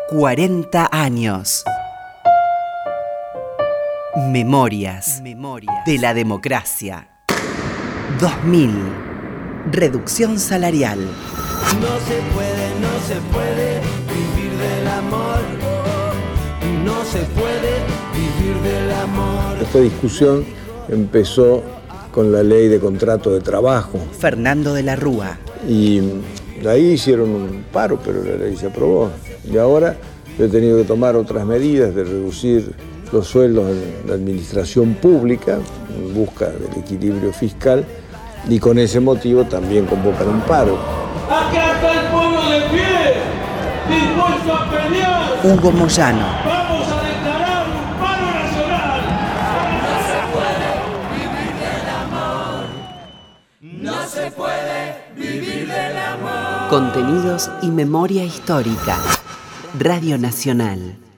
40 años. Memorias de la democracia. 2000. Reducción salarial. No se puede vivir del amor. No se puede vivir del amor. Esta discusión empezó con la ley de contrato de trabajo. Fernando de la Rúa. Y ahí hicieron un paro, pero la ley se aprobó. Y ahora he tenido que tomar otras medidas de reducir los sueldos en la administración pública en busca del equilibrio fiscal y con ese motivo también convocan un paro. Acá está el pueblo de pie, dispuesto a pelear. Hugo Moyano. Vamos a declarar un paro nacional. No se puede vivir del amor. No se puede vivir del amor. Contenidos y memoria histórica. Radio Nacional.